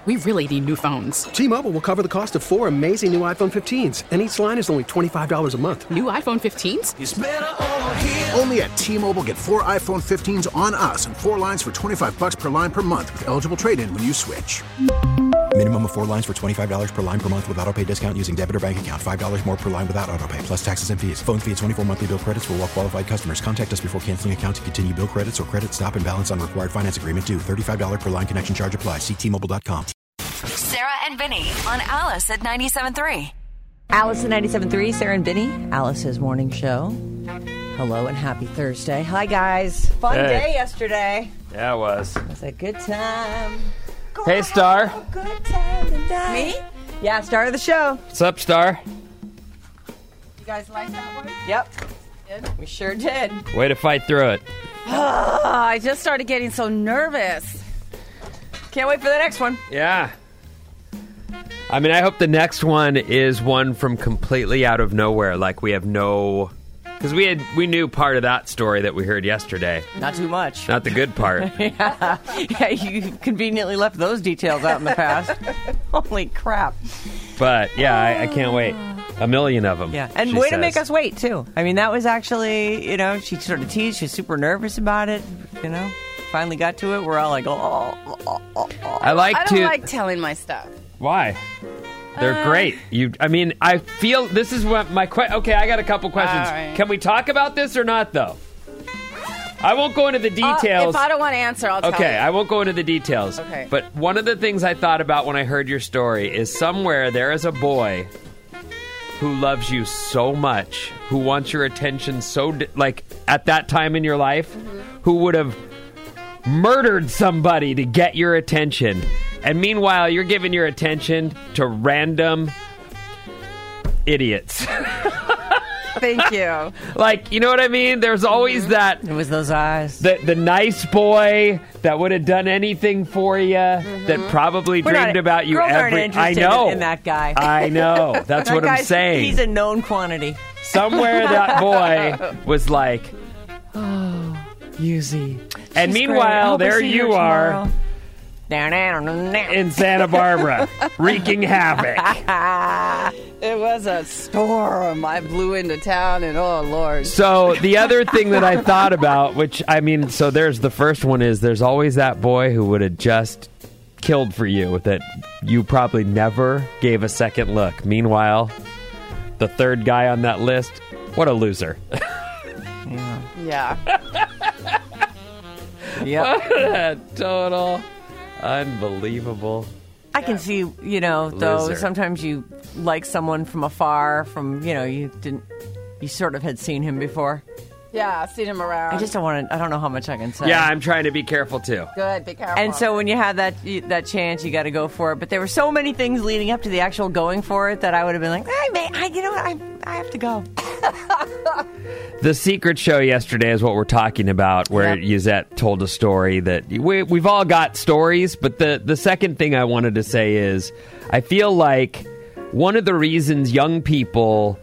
We really need new phones. T-Mobile will cover the cost of 4 amazing new iPhone 15s, and each line is only $25 a month. New iPhone 15s? It's better over here. Only at T-Mobile, get 4 iPhone 15s on us and 4 lines for $25 per line per month with eligible trade-in when you switch. Minimum of 4 lines for $25 per line per month with autopay discount using debit or bank account. $5 more per line without autopay, plus taxes and fees. Phone fee at 24 monthly bill credits for well-qualified customers. Contact us before canceling account to continue bill credits or credit stop and balance on required finance agreement due. $35 per line connection charge applies. See T-Mobile.com. Sarah and Vinny on Alice at 97.3. Alice at 97.3, Sarah and Vinny, Alice's morning show. Hello and happy Thursday. Hi, guys. Fun day yesterday. Yeah, it was. It was a good time. Hey, Star. Good time tonight. Me? Yeah, star of the show. What's up, Star? You guys like that one? Yep. We sure did. Way to fight through it. I just started getting so nervous. Can't wait for the next one. Yeah. I mean, I hope the next one is one from completely out of nowhere. Like we have no... Because we knew part of that story that we heard yesterday. Not too much. Not the good part. Yeah, you conveniently left those details out in the past. Holy crap. But, yeah, I can't wait. A million of them. Yeah, and way to make us wait, too. I mean, that was actually, she sort of teased. She was super nervous about it, Finally got to it. We're all like, I don't like telling my stuff. Why? They're great. I feel this is what my okay, I got a couple questions. Right. Can we talk about this or not, though? I won't go into the details. If I don't want to answer, I'll tell you. Okay, I won't go into the details. Okay. But one of the things I thought about when I heard your story is somewhere there is a boy who loves you so much, who wants your attention so, at that time in your life, who would have murdered somebody to get your attention. And meanwhile, you're giving your attention to random idiots. Thank you. You know what I mean? There's always that... It was those eyes. The nice boy that would have done anything for you, that probably dreamed about you every... I know. In that guy. I know. That's what I'm saying. He's a known quantity. Somewhere that boy was like, oh, Yuzi. And meanwhile, there you are... in Santa Barbara, wreaking havoc. It was a storm. I blew into town, and oh, Lord. So the other thing that I thought about, so there's the first one is there's always that boy who would have just killed for you that you probably never gave a second look. Meanwhile, the third guy on that list, what a loser. Yeah. What a total... unbelievable. I can see, though, sometimes you like someone from afar, you sort of had seen him before. Yeah, I've seen him around. I just don't know how much I can say. Yeah, I'm trying to be careful, too. Good, be careful. And so when you had that chance, you got to go for it. But there were so many things leading up to the actual going for it that I would have been like, I have to go. The secret show yesterday is what we're talking about, where Yuzette told a story that we've all got stories, but the second thing I wanted to say is I feel like one of the reasons young people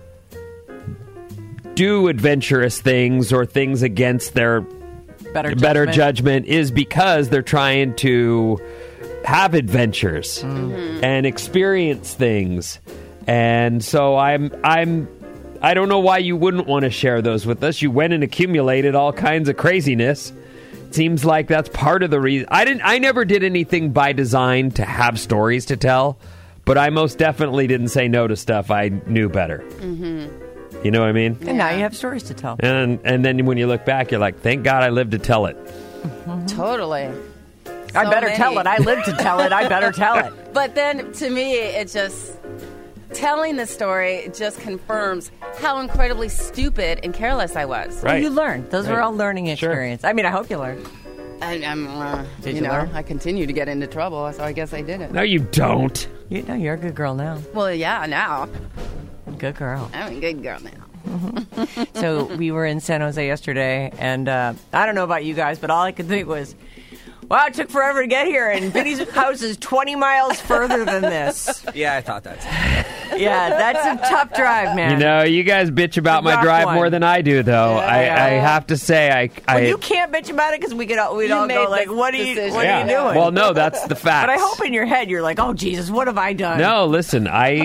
do adventurous things or things against their better judgment is because they're trying to have adventures and experience things. And so I don't know why you wouldn't want to share those with us. You went and accumulated all kinds of craziness. Seems like that's part of the reason. I never did anything by design to have stories to tell, but I most definitely didn't say no to stuff I knew better. You know what I mean? And now you have stories to tell. And then when you look back, you're like, thank God I lived to tell it. Totally. I better tell it. I lived to tell it. I better tell it. But then, to me, it just... telling the story just confirms how incredibly stupid and careless I was. Right. You learned. Those were all learning experience. Sure. I mean, I hope you learned. Did you learn? I continue to get into trouble, so I guess I didn't. No, you don't. You're a good girl now. Well, yeah, now. Good girl. I'm a good girl now. So we were in San Jose yesterday, and I don't know about you guys, but all I could think was, wow, it took forever to get here, and Vinny's house is 20 miles further than this. Yeah, I thought that. Yeah, that's a tough drive, man. You know, you guys bitch about my rough drive one. more than I do, though. I have to say, Well, you can't bitch about it because we'd all go like, "What are you doing?" Well, no, that's the fact. But I hope in your head you're like, "Oh Jesus, what have I done?" No, listen, I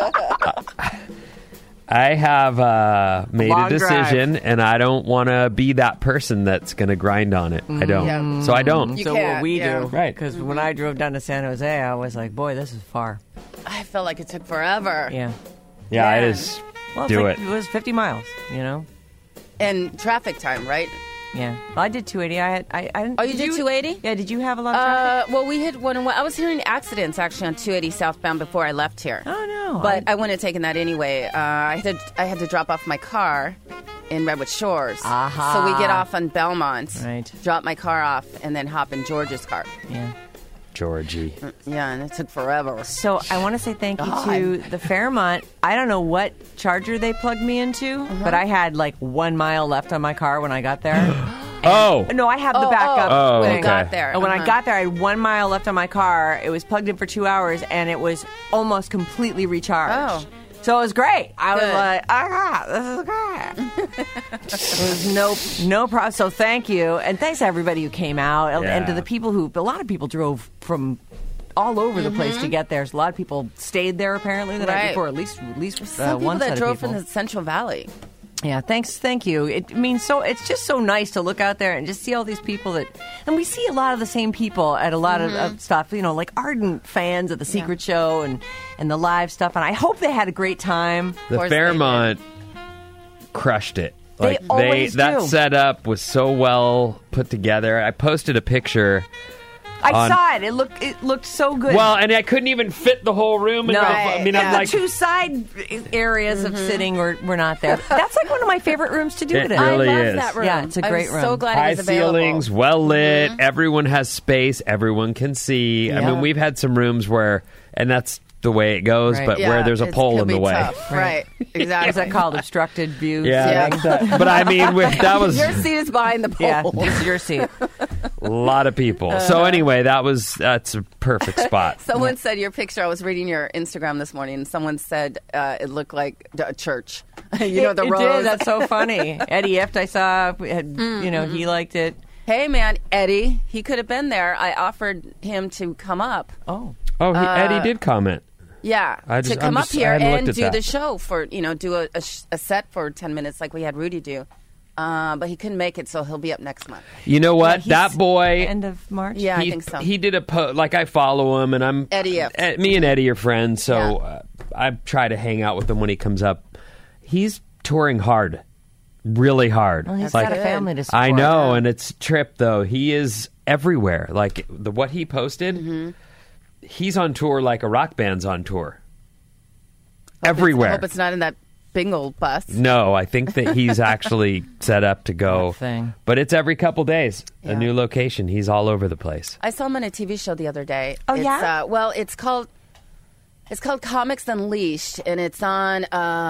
have made a decision, and I don't want to be that person that's going to grind on it. I don't. Yeah. So I don't. You So can't, what we yeah. do, Right. Because when I drove down to San Jose, I was like, "Boy, this is far." I felt like it took forever. Yeah. Yeah, it is. Well, Do it's it. It was 50 miles. You know. And traffic time, right? Yeah. Well, I did 280. I didn't. Oh, you did 280? Yeah. Did you have a lot of traffic? Well, we hit one. I was hearing accidents actually on 280 southbound before I left here. Oh no. But I wouldn't have taken that anyway. I had to drop off my car in Redwood Shores. Aha. So we get off on Belmont, Right. drop my car off, and then hop in George's car. Yeah. Georgie. Yeah, and it took forever. So I want to say thank you to the Fairmont. I don't know what charger they plugged me into, but I had like 1 mile left on my car when I got there. Oh. No, I have the backup. Oh, when okay. I got there. And when I got there, I had 1 mile left on my car. It was plugged in for 2 hours, and it was almost completely recharged. Oh. So it was great. I was Good. like, this is great. There was no problem. So thank you. And thanks to everybody who came out. And to the people a lot of people drove from all over the place to get there. So a lot of people stayed there apparently the night Right. before, at least Some people one set that of drove people. from the Central Valley. Yeah, thank you. It means so. It's just so nice to look out there and just see all these people and we see a lot of the same people at a lot of stuff. You know, like ardent fans of the Secret Show and the live stuff. And I hope they had a great time. The course they Fairmont crushed it. They always that do. setup was so well put together. I posted a picture. I saw it. It looked so good. Well, and I couldn't even fit the whole room. In No, I mean, I'm the like, two side areas of sitting were not there. That's like one of my favorite rooms to do It it in. really I love is. that room. Yeah, it's a great I'm so room. glad high it was available. ceilings, well lit. Everyone has space. Everyone can see. I Yeah. mean, we've had some rooms where, and that's the way it goes, Right. but Yeah, where there's a it pole could in the be way. tough. Right. Exactly. Is that called obstructed view? Yeah, seating? that's that. But I mean, that was Your seat is behind the pole. Yeah, this is your seat. a lot of people. So anyway, that's a perfect spot. Someone said your picture. I was reading your Instagram this morning, and someone said it looked like a church. You know, the it rows. did. That's so funny. Eddie Eft, I saw, he liked it. Hey, man, Eddie, he could have been there. I offered him to come up. Oh. Oh, Eddie did comment. Yeah, to come up I here hadn't looked and at do that. the show for, do a set for 10 minutes like we had Rudy do. But he couldn't make it, so he'll be up next month. You know what? He's that boy. End of March? Yeah, I he, think so. He did a like I follow him, and I'm Eddie F. Me and Eddie are friends, so Yeah. I try to hang out with him when he comes up. He's touring hard, really hard. Well, he's like, got a family to support. I know, and it's a trip though. He is everywhere. Like what he posted, he's on tour like a rock band's on tour. Everywhere. I hope it's not in that big old bus. No, I think that he's actually set up to go. That thing. But it's every couple days, Yeah. a new location. He's all over the place. I saw him on a TV show the other day. Oh, It's, yeah? Well, it's called Comics Unleashed, and it's on.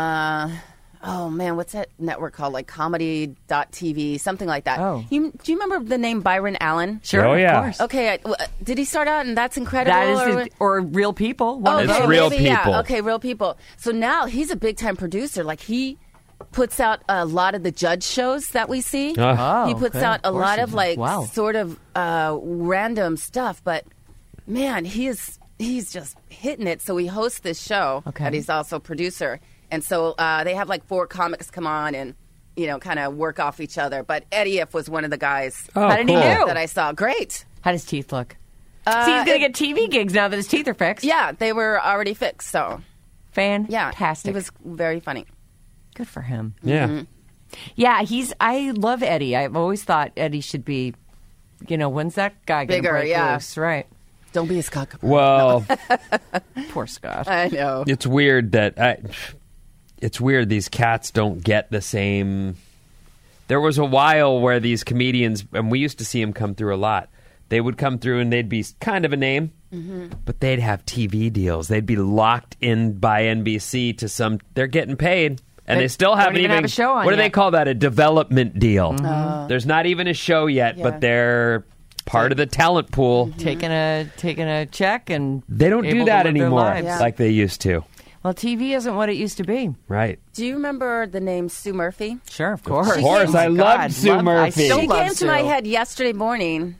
Oh man, what's that network called? Like comedy.tv, something like that. Oh. Do you remember the name Byron Allen? Sure, Oh, yeah. of course. Okay, did he start out and That's Incredible? That is or Real People. One of It's those. Real maybe, People. Yeah. Okay, Real People. So now he's a big time producer. Like he puts out a lot of the judge shows that we see. Oh, He puts okay. out a Of course lot he of does. like Wow. sort of random stuff, but man, he's just hitting it. So he hosts this show, Okay. and he's also producer. And so they have like 4 comics come on and kind of work off each other. But Eddie F was one of the guys Oh, How did he cool. do? that I saw. Great. How does teeth look? See, he's going to get TV gigs now that his teeth are fixed. Yeah, they were already fixed. So yeah, Fantastic. he was very funny. Good for him. Yeah. Yeah, I love Eddie. I've always thought Eddie should be, when's that guy going to Bigger, break yeah. loose? Right. Don't be a Scott Capri. Well, Poor Scott. I know. it's weird that it's weird these cats don't get the same. There was a while where these comedians, and we used to see them come through a lot. They would come through and they'd be kind of a name, but they'd have TV deals. They'd be locked in by NBC to some. They're getting paid, and they still haven't even have a show on What do they yet. call that? A development deal. There's not even a show yet, Yeah. but they're part of the talent pool. Taking a check and They don't able do to that live their anymore lives. Yeah. like they used to. Well, TV isn't what it used to be. Right. Do you remember the name Sue Murphy? Sure, of course. Of course, I love Sue Murphy. She came to my head yesterday morning.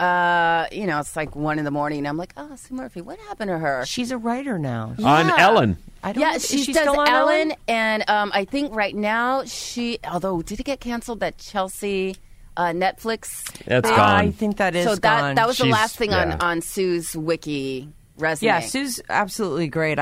It's like 1 a.m. I'm like, oh, Sue Murphy, what happened to her? She's a writer now. On Ellen. I don't know. She does still on Ellen, and I think right now did it get canceled, that Chelsea Netflix That's thing? gone. I think that is so gone. that was the She's- last thing yeah. on Sue's wiki resume. Yeah, Sue's absolutely great.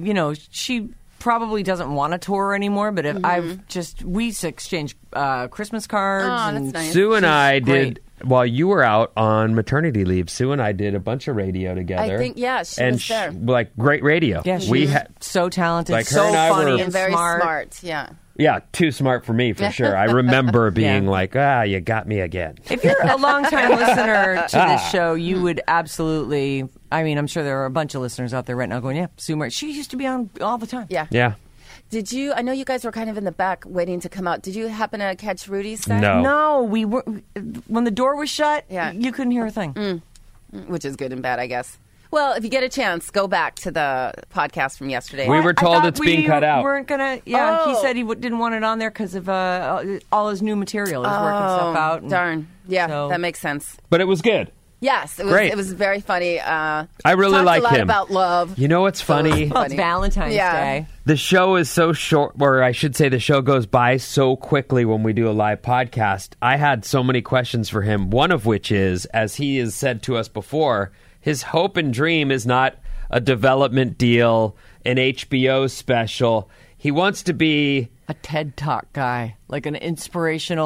She probably doesn't want to tour anymore, but if we exchanged Christmas cards. Oh, and that's nice. Sue and I great. did, while you were out on maternity leave, Sue and I did a bunch of radio together. I think, she was there. Like, great radio. Yeah, she's so talented, like, her so and I funny were- and And very smart. smart, yeah. Yeah, too smart for me, for sure. I remember being Yeah. like, you got me again. If you're a longtime listener to this show, you would absolutely. I mean, I'm sure there are a bunch of listeners out there right now going, "Yeah, Sue Murphy. She used to be on all the time." Yeah. Yeah. Did you? I know you guys were kind of in the back waiting to come out. Did you happen to catch Rudy's set? No. No, we were when the door was shut. Yeah. You couldn't hear a thing. Which is good and bad, I guess. Well, if you get a chance, go back to the podcast from yesterday. We were I told thought it's being cut out. Weren't gonna. Yeah, he Oh. said he didn't want it on there because of all his new material. He's working stuff out. And Darn. Yeah, so- that makes sense. But it was good. Yes, it was. Great. It was very funny. I really talked like a lot him. about love. You know what's funny? Well, it's Valentine's Yeah. Day. The show is so short, or I should say the show goes by so quickly when we do a live podcast. I had so many questions for him, one of which is, as he has said to us before, his hope and dream is not a development deal, an HBO special. He wants to be A TED Talk guy, like an inspirational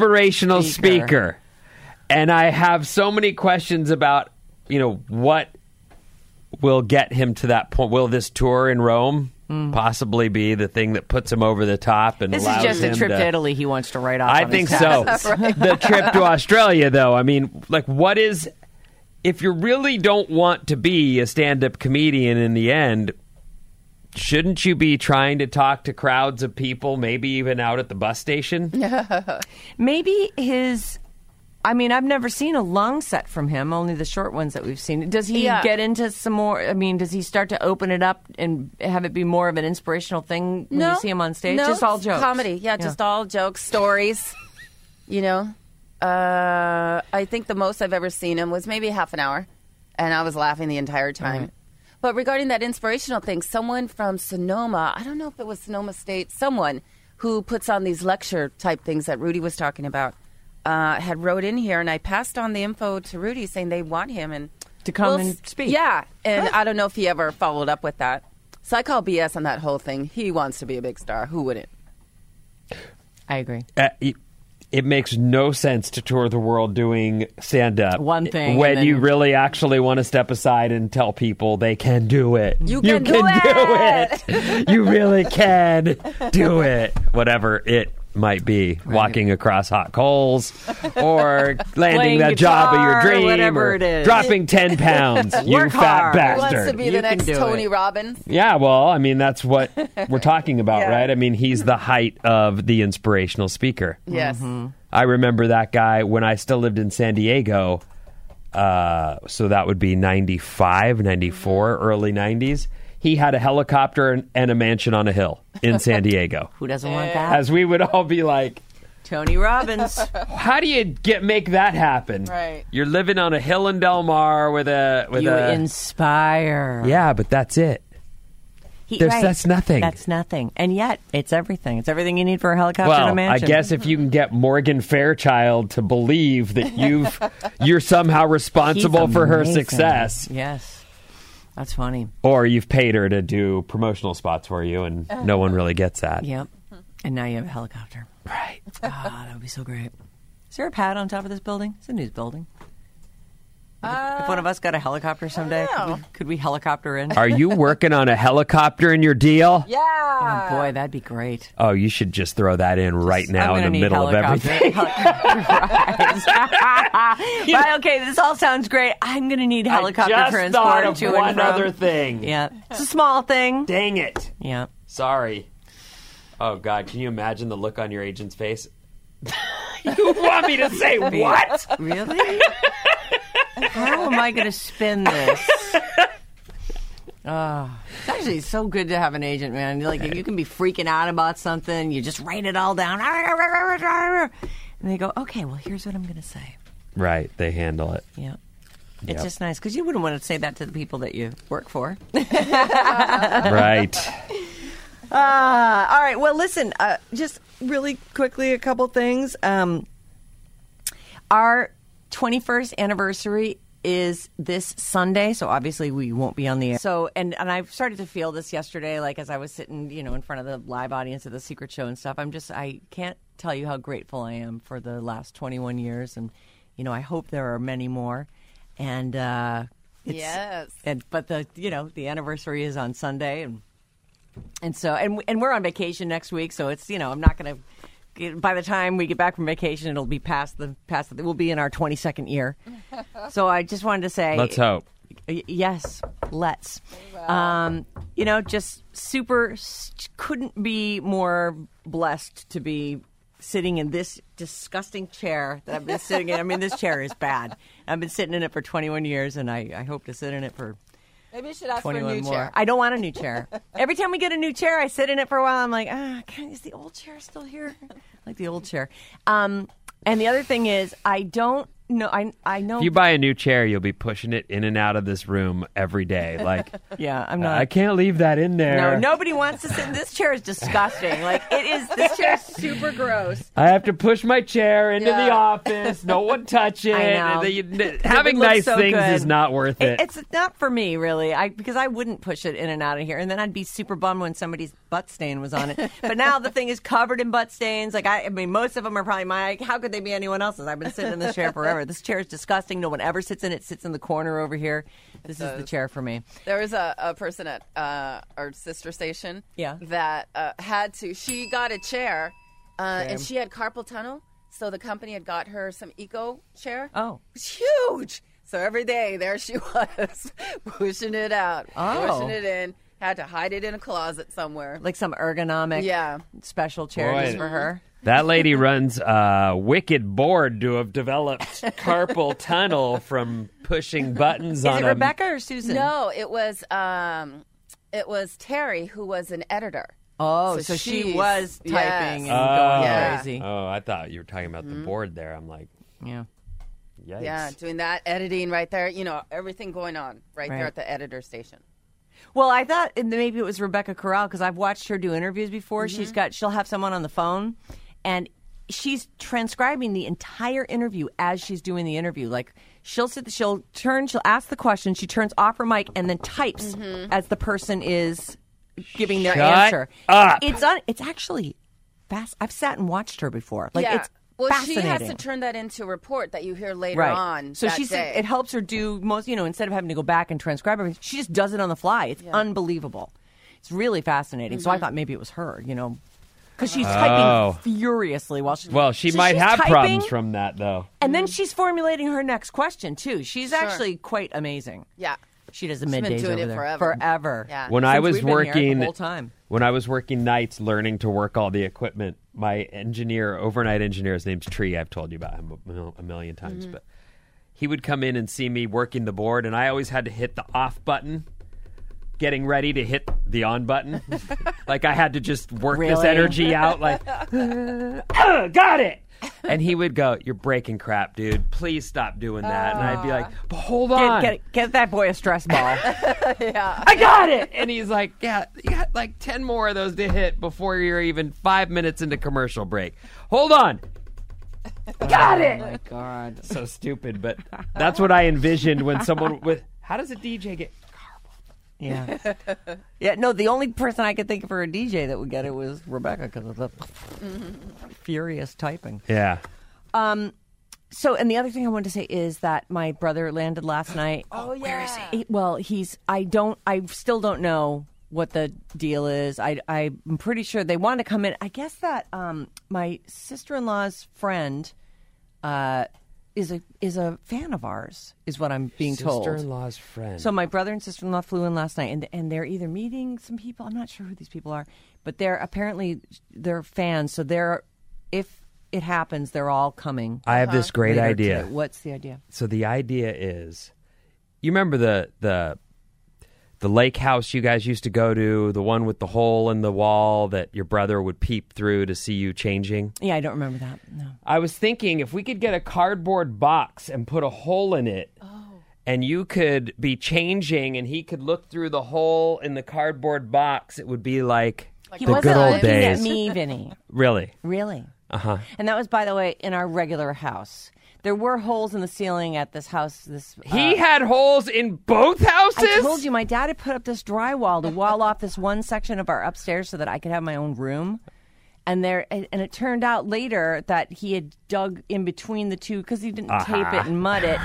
speaker. And I have so many questions about, what will get him to that point. Will this tour in Rome possibly be the thing that puts him over the top and This is allows just a him trip to to Italy he wants to write off. I on think his so. taxes. The trip to Australia, though, I mean, like, what is... If you really don't want to be a stand-up comedian in the end, shouldn't you be trying to talk to crowds of people, maybe even out at the bus station? Maybe his... I mean, I've never seen a long set from him, only the short ones that we've seen. Does he get into some more... I mean, does he start to open it up and have it be more of an inspirational thing when you see him on stage? No, Just all it's jokes? comedy. Yeah, just all jokes, stories, I think the most I've ever seen him was maybe half an hour, and I was laughing the entire time. Right. But regarding that inspirational thing, someone from Sonoma, I don't know if it was Sonoma State, someone who puts on these lecture type things that Rudy was talking about, had wrote in here, and I passed on the info to Rudy saying they want him and To come and speak. Yeah, and I don't know if he ever followed up with that. So I call BS on that whole thing. He wants to be a big star. Who wouldn't? I agree. It makes no sense to tour the world doing stand-up. One thing, when and then- you really actually want to step aside and tell people they can do it. You can do it. You really can do it. Whatever it might be. Walking across hot coals or landing Playing that job of your guitar, dream whatever or it is. dropping 10 pounds. You Work fat hard. He bastard. wants to be You the can next do Tony it. Robbins. Yeah, well, I mean, that's what we're talking about, Yeah. right? I mean, he's the height of the inspirational speaker. Yes. I remember that guy when I still lived in San Diego. So that would be 95, 94, early 90s. He had a helicopter and a mansion on a hill in San Diego. Who doesn't want that? As we would all be like, Tony Robbins. how do you make that happen? Right. You're living on a hill in Del Mar with You a... inspire. Yeah, but that's it. That's nothing. That's nothing. And yet, it's everything. It's everything you need for a helicopter Well, and a mansion. I guess if you can get Morgan Fairchild to believe that you're somehow responsible He's for her amazing. success, Yes. That's funny. or you've paid her to do promotional spots for you, and no one really gets that. Yep. And now you have a helicopter. Right. Ah, that would be so great. Is there a pad on top of this building? It's a news building. If one of us got a helicopter someday, could we helicopter in? Are you working on a helicopter in your deal? Yeah. Oh, boy, that'd be great. Oh, you should just throw that in right now in the middle of everything. Right, okay, this all sounds great. I'm going to need helicopter I just transport thought of to and one from. other thing. Yeah, it's a small thing. Dang it. Yeah. Sorry. Oh, God, can you imagine the look on your agent's face? You want me to say what? Really? How am I going to spin this? It's actually so good to have an agent, man. Like, you can be freaking out about something, you just write it all down, and they go, okay, well, here's what I'm going to say. Right, they handle it. Yeah. It's just nice, because you wouldn't want to say that to the people that you work for. Right. All right, well, listen, just really quickly, a couple things. Our 21st anniversary is this Sunday, so obviously we won't be on the air. So, and I started to feel this yesterday, like as I was sitting, in front of the live audience of the Secret Show and stuff. I can't tell you how grateful I am for the last 21 years, and I hope there are many more. And yes, but the anniversary is on Sunday, and so we're on vacation next week, so it's I'm not going to. By the time we get back from vacation, it'll be past we'll be in our 22nd year. So I just wanted to say, let's hope. Yes, let's. Just couldn't be more blessed to be sitting in this disgusting chair that I've been sitting in. I mean, this chair is bad. I've been sitting in it for 21 years, and I hope to sit in it for maybe you should ask for a new more. chair. I don't want a new chair. Every time we get a new chair, I sit in it for a while. I'm like, is the old chair still here? I like the old chair. And the other thing is, I don't know. I know. If you buy a new chair, you'll be pushing it in and out of this room every day. Like, yeah, I'm not. I can't leave that in there. No, nobody wants to sit in this chair. Is disgusting. Like, it is. This chair is super gross. I have to push my chair into the office. No one touch it. I know. Having nice things is not worth it. It's not for me, really. Because I wouldn't push it in and out of here, and then I'd be super bummed when somebody's butt stain was on it. But now the thing is covered in butt stains. Like, I mean, most of them are probably mine. How could they be anyone else's? I've been sitting in this chair forever. This chair is disgusting. No one ever sits in it. It sits in the corner over here. This is the chair for me. There was a person at our sister station that she got a chair and she had carpal tunnel. So the company had got her some eco chair. Oh. It was huge. So every day there she was pushing it out, pushing it in. Had to hide it in a closet somewhere. Like some ergonomic special chair just for her. That lady runs a wicked board to have developed carpal tunnel from pushing buttons on Is it Rebecca or Susan? No, it was Terry, who was an editor. Oh, so she was typing and going crazy. Oh, I thought you were talking about the board there. I'm like, yikes. Yeah, doing that, editing right there. Everything going on right there at the editor station. Well, I thought maybe it was Rebecca Corral because I've watched her do interviews before. Mm-hmm. She'll have someone on the phone, and she's transcribing the entire interview as she's doing the interview. Like she'll ask the question, she turns off her mic, and then types as the person is giving their answer. Up. It's actually fast. I've sat and watched her before. Like it's. Well, she has to turn that into a report that you hear later on. So it helps her do most, instead of having to go back and transcribe everything, she just does it on the fly. It's unbelievable. It's really fascinating. So I thought maybe it was her, because she's typing furiously while she's... Well, she might have problems from that, though. And then she's formulating her next question, too. She's actually quite amazing. Yeah. She does the middays over there. Forever. Yeah. When I was working... the whole time. When I was working nights learning to work all the equipment, my overnight engineer, his name's Tree. I've told you about him a million times, but he would come in and see me working the board, and I always had to hit the off button, getting ready to hit the on button. Like I had to just work this energy out, like, got it. And he would go, "You're breaking crap, dude. Please stop doing that." And I'd be like, "But hold on. Get that boy a stress ball." I got it. And he's like, "Yeah, you got like 10 more of those to hit before you're even 5 minutes into commercial break. Hold on. Got it." Oh, my God. So stupid, but that's what I envisioned when someone with, how does a DJ get carpal? Yeah. Yeah, no, the only person I could think of for a DJ that would get it was Rebecca because of the furious typing. Yeah. So, and the other thing I wanted to say is that my brother landed last night. Oh, yeah. Where is he? Well, I still don't know what the deal is. I'm pretty sure they want to come in. I guess that my sister-in-law's friend is a fan of ours, is what I'm being told. Sister-in-law's friend. So my brother and sister-in-law flew in last night, and they're either meeting some people. I'm not sure who these people are, but they're fans. So if it happens, they're all coming. I have this great idea. What's the idea? So the idea is, you remember the The lake house you guys used to go to, the one with the hole in the wall that your brother would peep through to see you changing. Yeah, I don't remember that. No. I was thinking if we could get a cardboard box and put a hole in it, and you could be changing and he could look through the hole in the cardboard box, it would be like He the wasn't good old looking days. at me, Vinny. Really? Really. Uh-huh. And that was, by the way, in our regular house. There were holes in the ceiling at this house. He had holes in both houses? I told you, my dad had put up this drywall to wall off this one section of our upstairs so that I could have my own room. And it turned out later that he had dug in between the two, because he didn't tape it and mud it.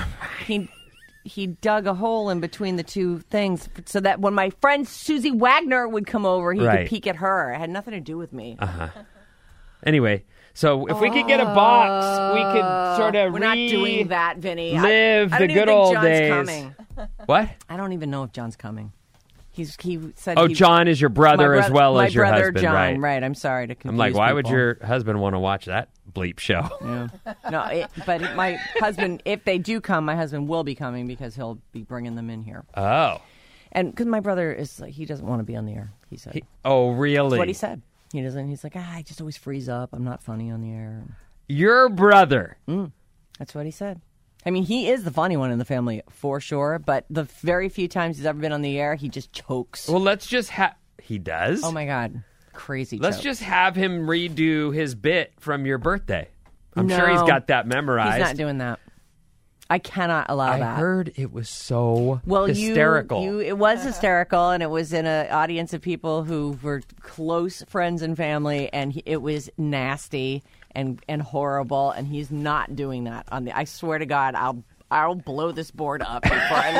He dug a hole in between the two things so that when my friend Susie Wagner would come over, he could peek at her. It had nothing to do with me. Anyway, so if we could get a box, we could sort of We're not doing that, Vinny. live I the don't good even think old John's days. Coming. What? I don't even know if John's coming. He said. Oh, John is your brother as well as your husband, John, right? Right. I'm sorry to confuse I'm like, why would people. your husband want to watch that bleep show? Yeah. No, my husband, if they do come, my husband will be coming because he'll be bringing them in here. Oh. And because my brother he doesn't want to be on the air, he said. Oh, really? That's what he said. He doesn't. He's like, I just always freeze up. I'm not funny on the air. Your brother. That's what he said. I mean, he is the funny one in the family for sure, but the very few times he's ever been on the air, he just chokes. Well, let's just have... He does? Oh, my God. Crazy Let's choke. just have him redo his bit from your birthday. I'm sure he's got that memorized. He's not doing that. I cannot allow that. I heard it was so hysterical. It was hysterical, and it was in an audience of people who were close friends and family, and it was nasty and horrible, and he's not doing that. I swear to God, I'll blow this board up before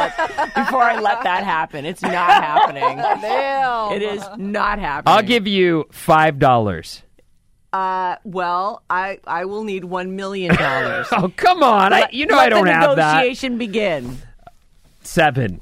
I let that happen. It's not happening. It is not happening. I'll give you $5. Well, I will need $1 million. Oh, come on. I don't have that. Let the negotiation begin. 7.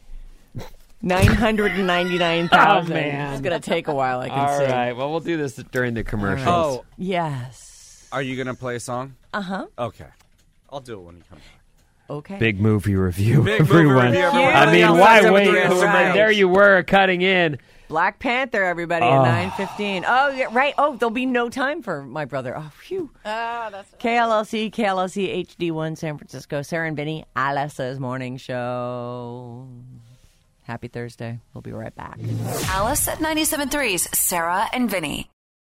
999,000. Oh, man. It's going to take a while, I can see. All right. Well, we'll do this during the commercials. Oh, yes. Are you going to play a song? Uh-huh. Okay. I'll do it when you come back. Okay. Big movie review, Big everyone. movie review, everyone. I mean, Yeah, why yeah, wait? yeah, right. There you were, cutting in. Black Panther, everybody, at 9:15. Oh, yeah, right. Oh, there'll be no time for my brother. Oh, phew. That's KLLC HD1 San Francisco. Sarah and Vinny, Alice's morning show. Happy Thursday. We'll be right back. Alice at 97.3's Sarah and Vinny.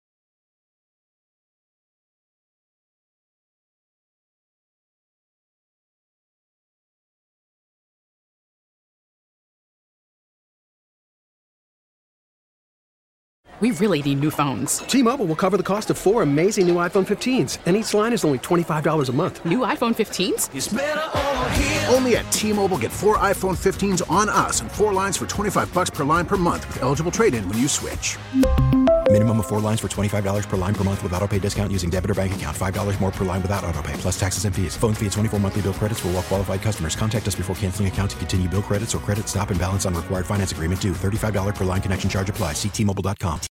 We really need new phones. T-Mobile will cover the cost of 4 amazing new iPhone 15s, and each line is only $25 a month. New iPhone 15s? It's better over here. Only at T-Mobile, get 4 iPhone 15s on us and 4 lines for $25 per line per month with eligible trade-in when you switch. Minimum of 4 lines for $25 per line per month with autopay discount using debit or bank account. $5 more per line without autopay, plus taxes and fees. Phone fee at 24 monthly bill credits for well-qualified customers. Contact us before canceling account to continue bill credits or credit stop and balance on required finance agreement due. $35 per line connection charge applies. See T-Mobile.com.